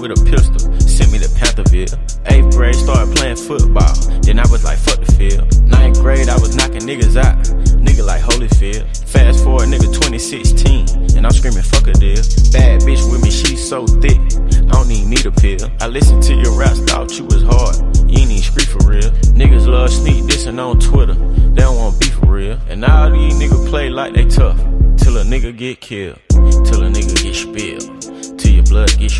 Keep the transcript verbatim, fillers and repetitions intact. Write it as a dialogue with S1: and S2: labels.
S1: with a pistol, sent me to Pantherville. Eighth grade, started playing football, then I was like, fuck the field. Ninth grade, I was knocking niggas out, nigga like Holyfield. Fast forward, nigga, twenty sixteen, and I'm screaming, fuck a deal. Bad bitch with me, she so thick, I don't even need a pill. I listened to your raps, thought you was hard, you ain't even scream for real. Niggas love sneak dissing on Twitter, they don't want beef for real. And all these niggas play like they tough, till a nigga get killed, till a nigga get spilled, till your blood get